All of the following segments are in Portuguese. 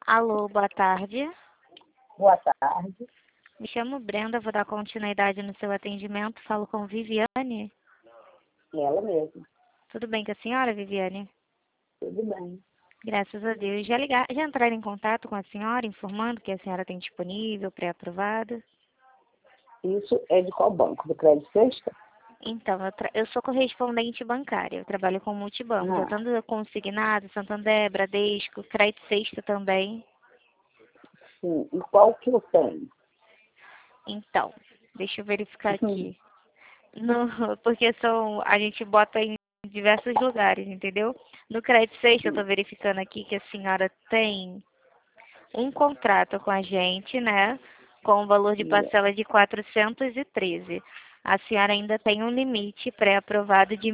Alô, boa tarde. Boa tarde. Me chamo Brenda, vou dar continuidade no seu atendimento. Falo com Viviane. Ela mesma. Tudo bem com a senhora, Viviane? Tudo bem. Graças a Deus. Já entraram em contato com a senhora, informando que a senhora tem disponível, pré-aprovada? Isso é de qual banco? Do Crédito Sexta? Então, eu sou correspondente bancária. Eu trabalho com multibanco. Ah, Tanto consignado, Santander, Bradesco, Crédito Sexta também. sim. E qual que eu tenho? Então, deixa eu verificar aqui. Porque a gente bota em diversos lugares, entendeu? No Crédito Sexta, eu estou verificando aqui que a senhora tem um contrato com a gente, né? Com o valor de parcela de 413. A senhora ainda tem um limite pré-aprovado de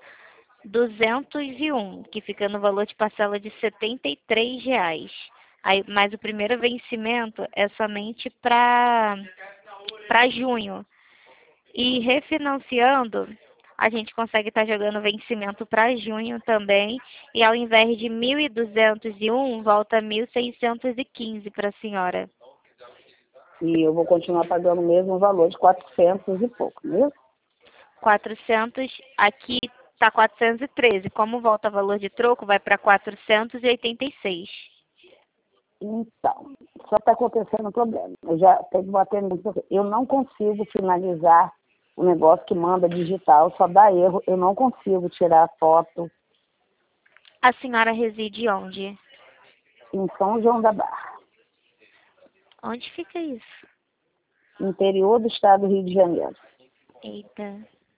1.201, que fica no valor de parcela de R$ 73. Aí, mas o primeiro vencimento é somente para junho. E refinanciando, a gente consegue estar jogando vencimento para junho também. E ao invés de 1.201, volta 1.615 para a senhora. E eu vou continuar pagando o mesmo valor de 400 e pouco, mesmo? 400, aqui está 413. Como volta valor de troco, vai para 486. Então, só está acontecendo um problema. Eu já tenho um atendimento. Eu não consigo finalizar o negócio que manda digital, só dá erro. Eu não consigo tirar a foto A senhora reside onde? em São João da Barra, Onde fica isso? interior do estado do Rio de Janeiro. Eita,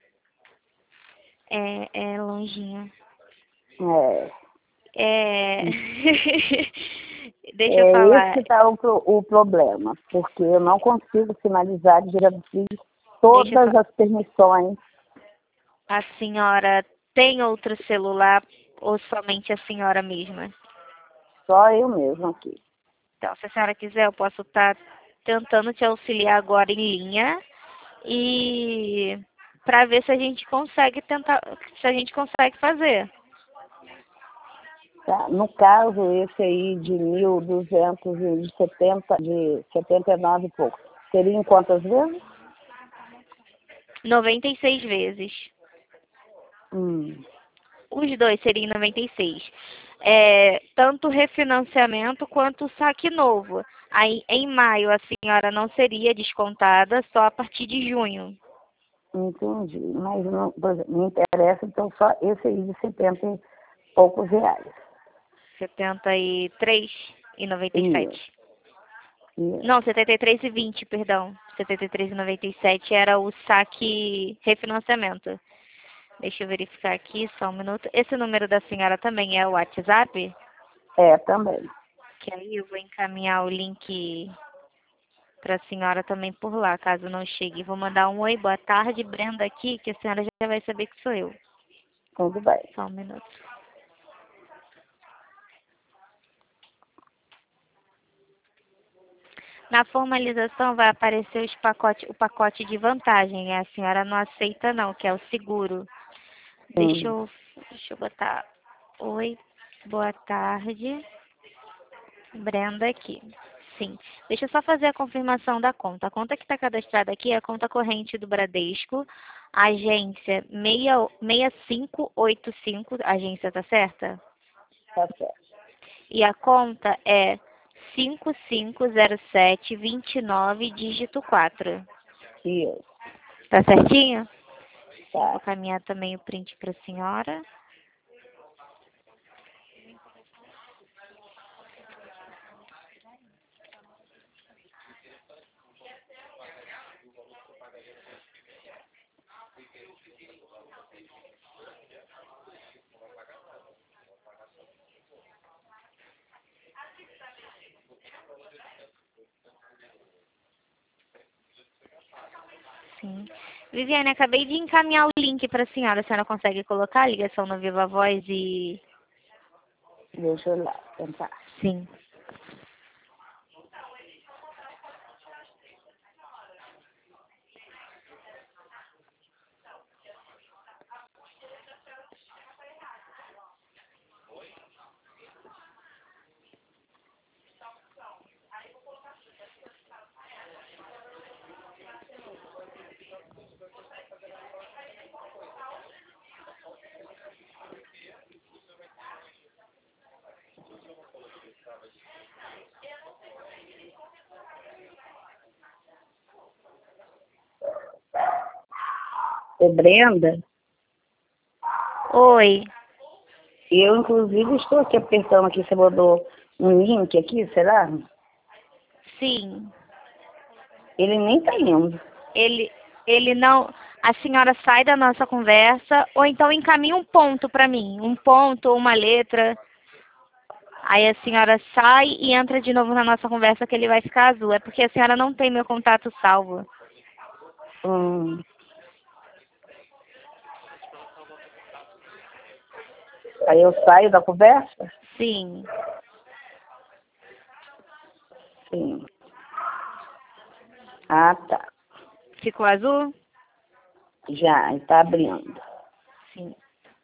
é longinho. É. É... Deixa eu É esse falar. que está o problema, porque eu não consigo finalizar, já fiz Deixa eu todas fa... as permissões. A senhora tem outro celular ou somente a senhora mesma? Só eu mesmo aqui. Então, se a senhora quiser, eu posso estar tentando te auxiliar agora em linha e para ver se a gente consegue tentar, se a gente consegue fazer. Tá? No caso, esse aí de 1.270, de 79 e pouco, seria em quantas vezes? 96 vezes. Hum. Os dois seriam 96. Tanto refinanciamento quanto saque novo. Aí, em maio, a senhora não seria descontada, só a partir de junho. Entendi. Mas não, por exemplo, me interessa, então, só esse aí de 70 e poucos reais. 73,97. Isso, isso. Não, 73,20, perdão. 73,97 era o saque refinanciamento. Deixa eu verificar aqui, só um minuto. Esse número da senhora também é o WhatsApp? É, também. Que aí eu vou encaminhar o link para a senhora também por lá, caso não chegue. Vou mandar um oi, boa tarde, Brenda aqui, que a senhora já vai saber que sou eu. Tudo bem. Só um minuto. Na formalização vai aparecer o pacote de vantagem. A senhora não aceita não, que é o seguro. Deixa Sim. eu, deixa eu botar. Oi, boa tarde, Brenda aqui. Sim. Deixa eu só fazer a confirmação da conta. A conta que está cadastrada aqui é a conta corrente do Bradesco, agência 6585, a agência tá certa? Tá certo. E a conta é 550729, dígito 4. Isso. Tá certinho? Sim, vou Tá. caminhar também o print para a senhora. Sim. Viviane, acabei de encaminhar o link para a senhora. A senhora consegue colocar a ligação no Viva Voz e... Deixa eu lá tentar. Sim. Ô, Brenda, Oi. eu inclusive estou aqui apertando aqui, você mandou um link aqui, será? Sim. Ele nem tá indo. Ele não... A senhora sai da nossa conversa ou então encaminha um ponto para mim. Um ponto ou uma letra. Aí a senhora sai e entra de novo na nossa conversa que ele vai ficar azul. É porque a senhora não tem meu contato salvo. Hum. Aí eu saio da conversa? Sim. Sim. Ah, tá. Ficou azul? Já, está abrindo. Sim.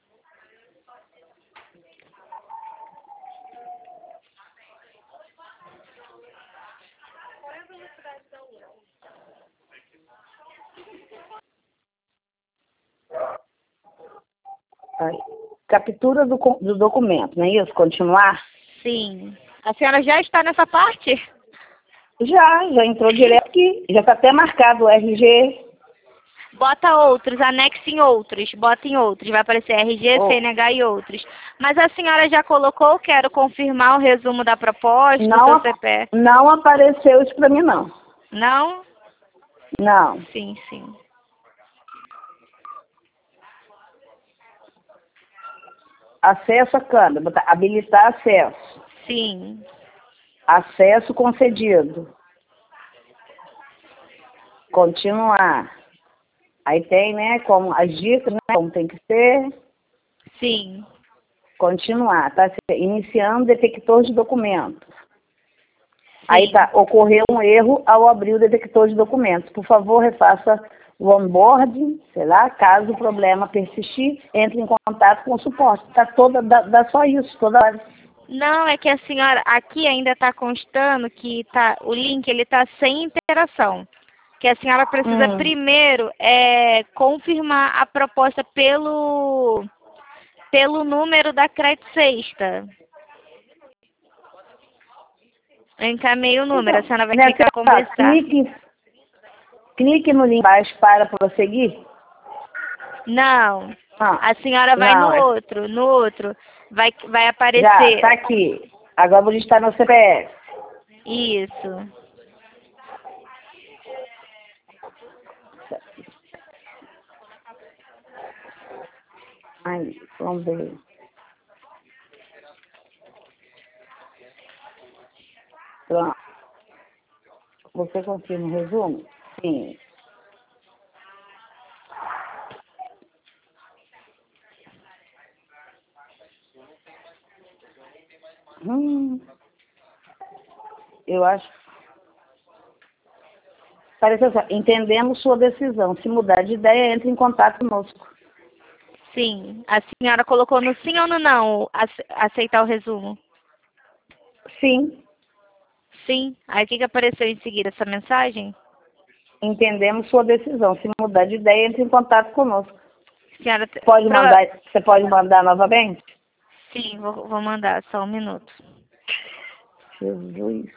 Aí. Captura do documento, não é isso? Continuar? Sim. A senhora já está nessa parte? Já entrou direto aqui. Já está até marcado o RG. Bota outros, anexe em outros, bota em outros, vai aparecer RG, Oh, CNH e outros. Mas a senhora já colocou, quero confirmar o resumo da proposta, o seu CPF. não apareceu isso para mim, não. Não? Não. Sim, sim. Acesso à câmera. Botar, habilitar acesso. Sim. Acesso concedido. Continuar. Aí tem, né, como as dicas, né, como tem que ser. Sim. Continuar. Tá iniciando detector de documentos. Sim. Aí tá, ocorreu um erro ao abrir o detector de documentos. Por favor, refaça o onboarding, sei lá, caso o problema persistir, entre em contato com o suporte. Tá toda, dá só isso, toda hora. Não, é que a senhora, aqui ainda está constando que tá, o link ele está sem interação. Que a senhora precisa primeiro confirmar a proposta pelo número da crédito sexta. Eu encaminhei o número, Então, a senhora vai nessa, clicar conversar. clique no link embaixo para prosseguir. Não, Ah, a senhora vai não, no outro, vai já, aparecer. tá aqui. Agora vou digitar no CPF. Isso. Aí, vamos ver. Pronto. Você confirma o resumo? Sim. Eu acho. Pareceu assim, entendemos sua decisão. Se mudar de ideia, entre em contato conosco. Sim. A senhora colocou no sim ou no não aceitar o resumo? Sim. Sim. Aí o que apareceu em seguida? Essa mensagem? Entendemos sua decisão. Se mudar de ideia, entre em contato conosco. Senhora, Você pode mandar novamente? sim, vou mandar, só um minuto. Jesus.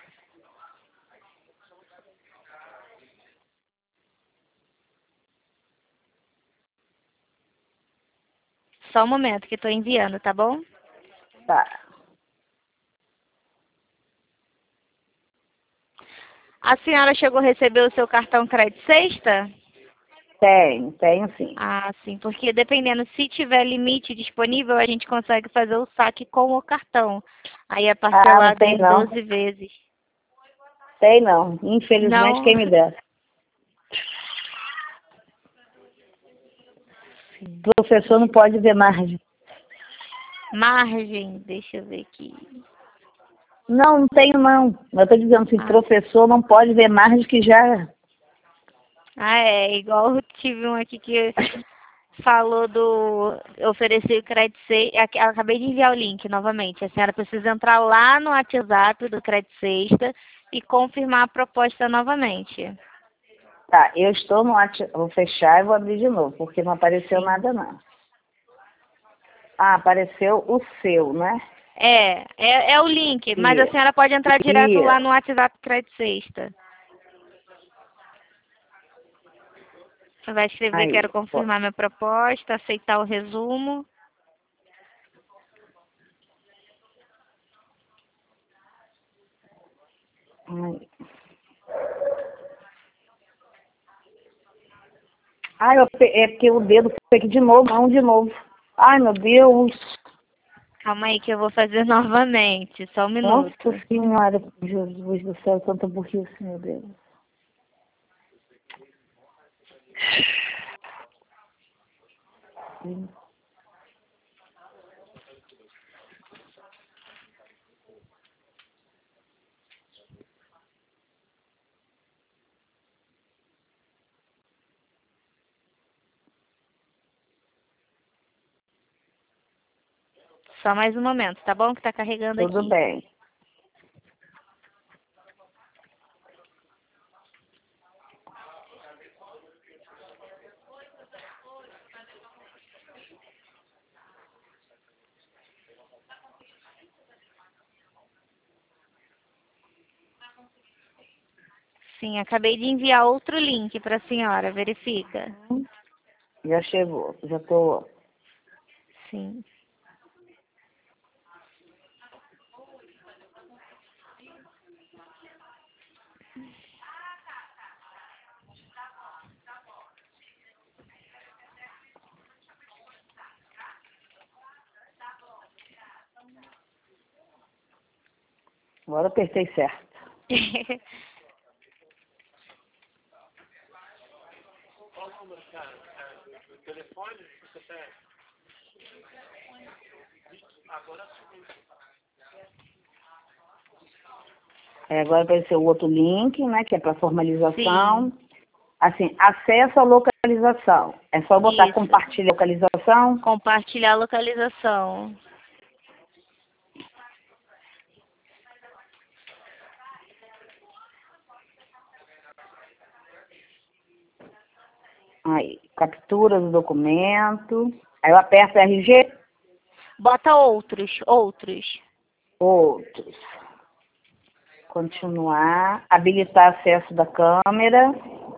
Só um momento que estou enviando, tá bom? Tá. A senhora chegou a receber o seu cartão crédito sexta? Tenho sim. Ah, sim, porque dependendo, se tiver limite disponível, a gente consegue fazer o saque com o cartão. Aí é Não parcelado tem em não. 12 vezes. Tem não. Infelizmente, Não, quem me dera. O professor não pode ver margem. margem, deixa eu ver aqui. Não tenho não. Eu estou dizendo assim, Ah, professor não pode ver margem que já... igual eu tive um aqui que falou do oferecer o crédito sexta. Acabei de enviar o link novamente. A senhora precisa entrar lá no WhatsApp do crédito sexta e confirmar a proposta novamente. Tá, eu estou no WhatsApp. Vou fechar e vou abrir de novo, porque não apareceu Sim. nada não. Ah, apareceu o seu, né? É o link, mas a Isso. senhora pode entrar direto lá no WhatsApp Crédito Sexta. Vai escrever Aí, quero confirmar minha proposta, aceitar o resumo. Ai, é porque o dedo foi aqui de novo, não de novo. Ai, meu Deus. Calma aí que eu vou fazer novamente, só um minuto. Nossa Senhora, Jesus do céu, tanta burrice, meu Deus. Só mais um momento, tá bom? Que tá carregando Tudo aqui. bem. Sim, acabei de enviar outro link para a senhora, verifica. Já chegou, já tô. Sim. Agora eu apertei certo. Agora apareceu o outro link, né, que é para formalização. Sim. Assim, acesso à localização. É só botar Isso. compartilhar localização. Compartilhar a localização. Aí, captura do documento. Aí eu aperto RG, Bota outros. outros. Continuar. Habilitar acesso da câmera.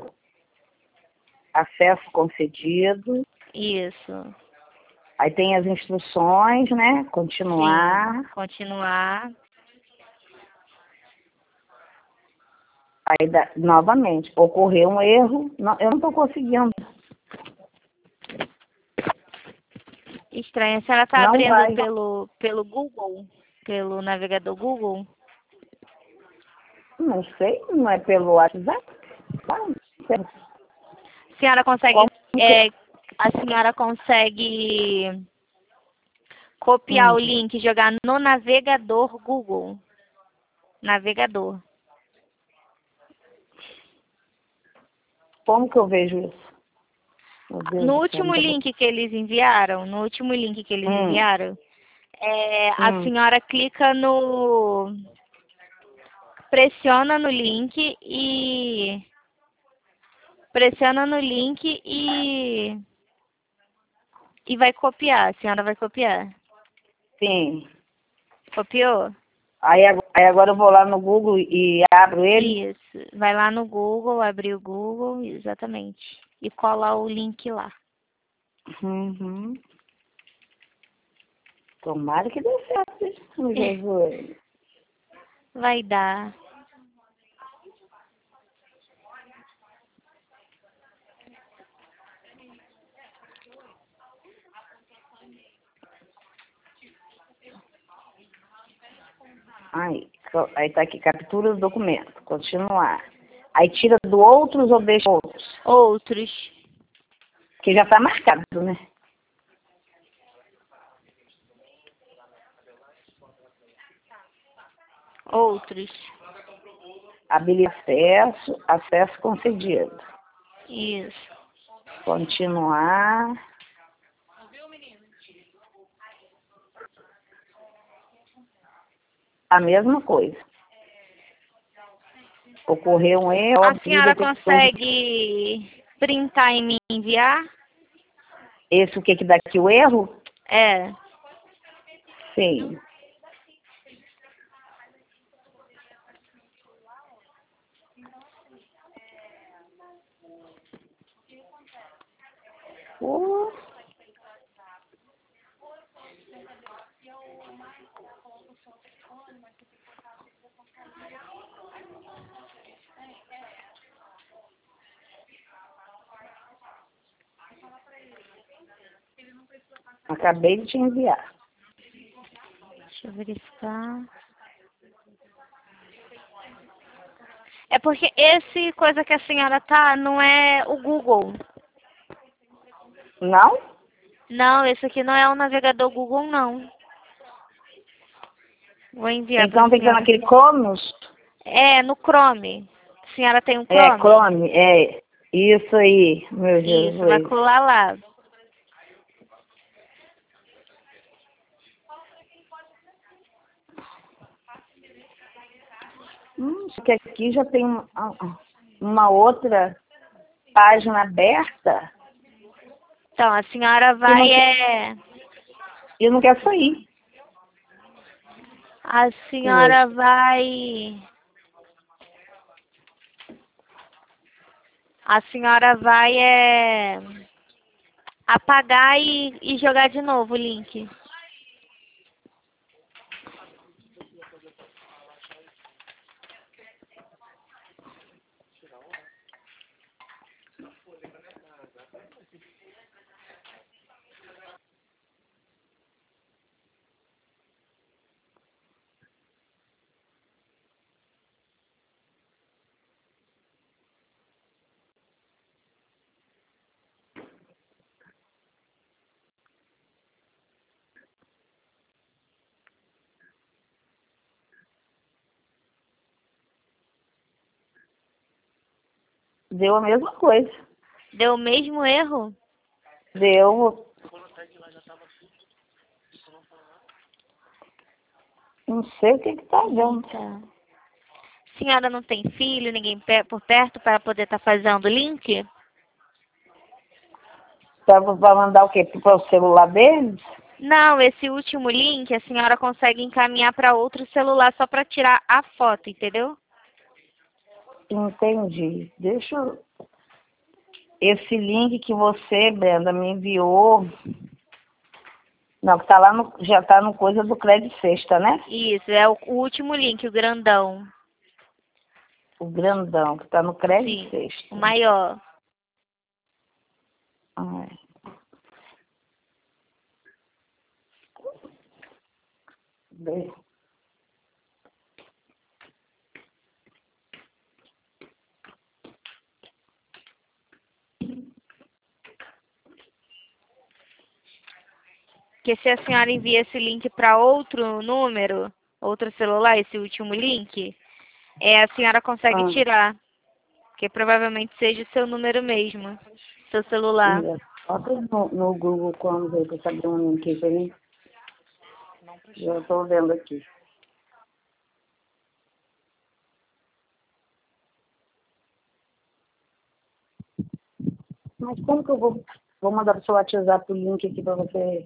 Acesso concedido. Isso. Aí tem as instruções, né? Sim. Continuar. Continuar. Aí, novamente, ocorreu um erro. Não, eu não estou conseguindo. Estranho. A senhora está Não abrindo vai. pelo Google? Pelo navegador Google? Não sei, não é pelo WhatsApp? Ah, não sei. A senhora consegue, Como que... a senhora consegue copiar Hum, o link e jogar no navegador Google? Navegador. como que eu vejo isso? Meu Deus No do céu, último não tô... link que eles enviaram, a hum, senhora clica pressiona no link e vai copiar. A senhora vai copiar. sim. Copiou? Aí agora eu vou lá no Google e abro ele. Isso. Vai lá no Google, abrir o Google, exatamente. E cola o link lá. Uhum. Tomara que dê certo, Jesus. Vai dar. Aí tá aqui, captura do documento, continuar. Aí tira do outros ou deixa outros? Outros. Que já tá marcado, né? Outros. Habilitar acesso, acesso concedido. Isso. Continuar. A mesma coisa. Ocorreu um erro, A o senhora detector de... consegue printar e me enviar? Esse o que que dá aqui o erro? É. Sim. Pô. Acabei de te enviar. Deixa eu verificar. É porque esse coisa que a senhora tá não é o Google. Não? Não, esse aqui não é o navegador Google, não. Vou enviar para Então a tem que ser senhora. naquele Chronos. É, no Chrome. A senhora tem um É, Chrome? Chrome, é. Isso aí, meu Isso, vai Jesus. colar lá. Só que aqui já tem uma outra página aberta Então, a senhora que vai, não quer, e não quer sair. a Oi. senhora vai, a senhora vai, apagar e jogar de novo o link. Deu a mesma coisa. Deu o mesmo erro? Deu. Não sei o que que tá dando. Tá. A senhora não tem filho, ninguém por perto para poder estar fazendo o link? Pra mandar o quê? Para o celular deles? Não, esse último link a senhora consegue encaminhar para outro celular só para tirar a foto, entendeu? Entendi. Deixa eu... Esse link que você, Brenda, me enviou. Não, que tá lá no, já tá no coisa do Crédito Sexta, né? Isso, é o último link, o grandão. O grandão, que tá no Crédito Sim, o Sexta. maior. Ai. Bem, Porque se a senhora envia esse link para outro número, outro celular, esse último link, a senhora consegue ah, tirar. Porque provavelmente seja o seu número mesmo, seu celular. bota no Google quando aí pra saber um link aí. Já tô vendo aqui. Mas como que eu vou mandar pro seu WhatsApp o link aqui pra você?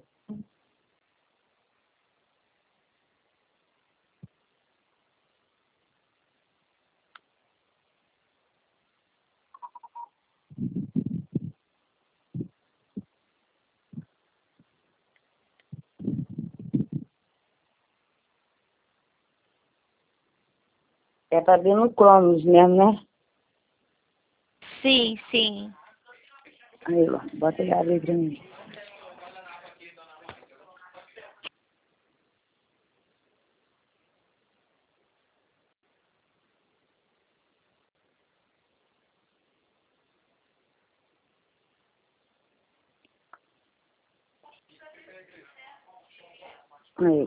É pra ver no Chrome mesmo, né? Sim, sim. Aí, ó, bota aí, abre aí pra mim. Aí,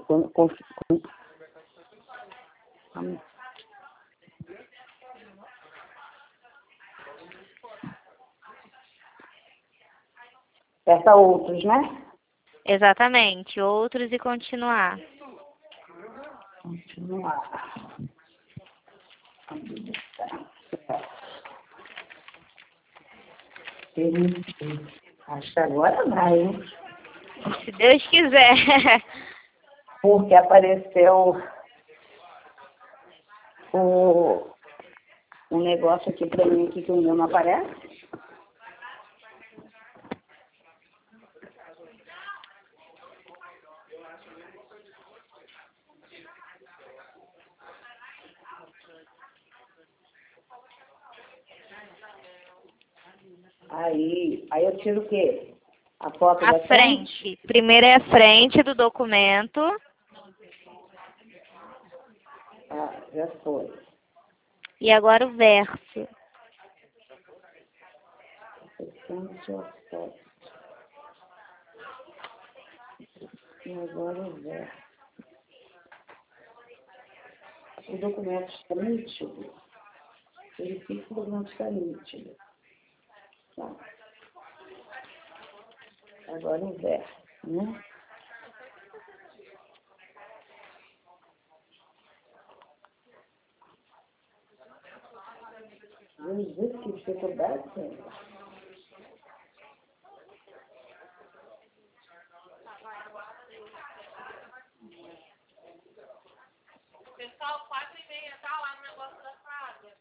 aperta outros, né? Exatamente. Outros e continuar. Continuar. Acho que agora vai, hein? Se Deus quiser. Porque apareceu o, o negócio aqui pra mim aqui que o meu não aparece. Aí eu tiro o quê? A foto A da frente? frente. Primeiro é a frente do documento. Ah, já foi. E agora o verso. Frente ou foto. E agora o verso. O documento está nítido. Verifique que o documento está nítido. Tá. Agora o verso, né? Vamos ver que dificuldade tem. Pessoal, 4h30, tá lá no negócio da casa.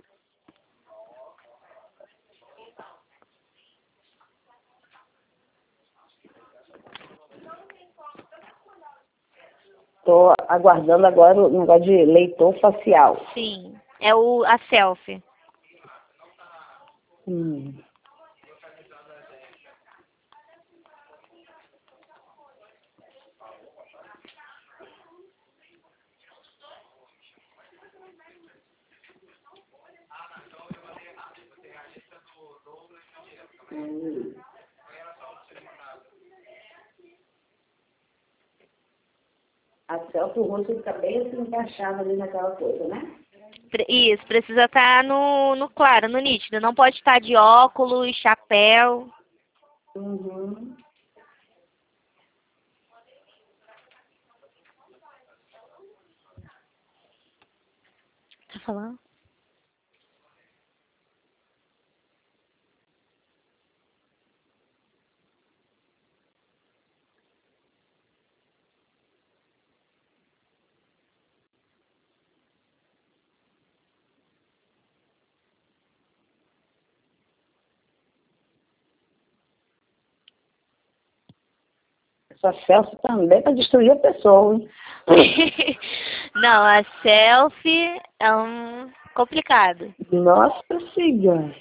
Estou aguardando agora o negócio de leitor facial. Sim, é a selfie. Hum. A selfie, o rosto fica bem assim encaixado ali naquela coisa, né? Isso, precisa estar no claro, no nítido. Não pode estar de óculos, chapéu. Uhum. Tá falando? Essa selfie também para destruir a pessoa, hein? Não, a selfie é complicado. Nossa Senhora.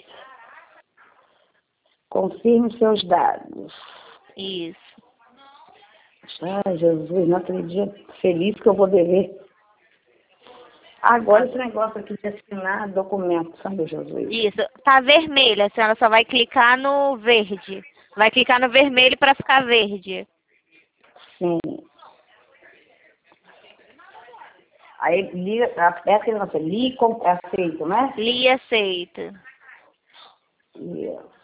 Confirme seus dados. Isso. Ai, Jesus, naquele dia feliz que eu vou dever. Agora esse negócio aqui de assinar documento, sabe, Jesus? Isso. Tá vermelho, a senhora só vai clicar no verde. Vai clicar no vermelho para ficar verde. Sim. Aí liga, aperta aquele negócio, li com aceito, né? Li e aceita. Isso.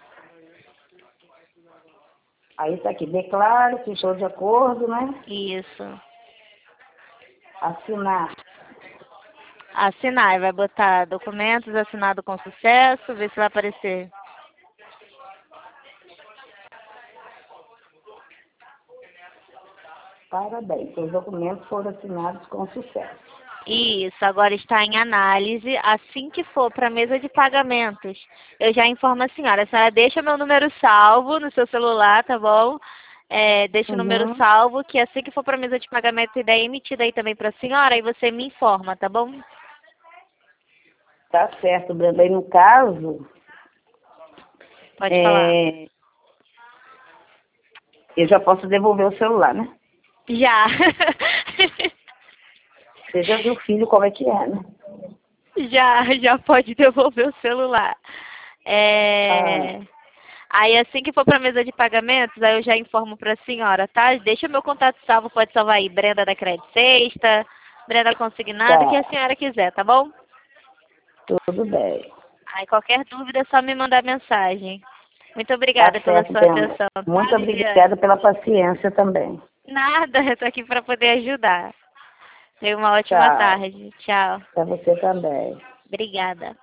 Aí tá aqui, declaro que estou de acordo, né? Isso. Assinar. Assinar, vai botar documentos assinado com sucesso, ver se vai aparecer. Parabéns, seus documentos foram assinados com sucesso. Isso, agora está em análise. Assim que for para a mesa de pagamentos, eu já informo a senhora. A senhora deixa meu número salvo no seu celular, tá bom? Deixa o número Uhum. salvo, que assim que for para a mesa de pagamento e daí emitida aí também para a senhora, aí você me informa, tá bom? Tá certo, Brenda. Aí no caso, Pode falar. eu já posso devolver o celular, né? Já. Você já viu o filho como é que é, né? Já pode devolver o celular. Ah, Aí assim que for para a mesa de pagamentos, aí eu já informo para a senhora, tá? Deixa meu contato salvo, pode salvar aí, Brenda da Crédito Sexta, Brenda Consignado, o que a tá. senhora quiser, tá bom? Tudo bem. Aí qualquer dúvida é só me mandar mensagem. Muito Tá obrigada pela certo, sua Brenda. atenção, Muito tá, Viviane? obrigada pela paciência também. Nada, eu tô aqui para poder ajudar. Tenha uma ótima Tchau. tarde. Tchau. Para você também. Obrigada.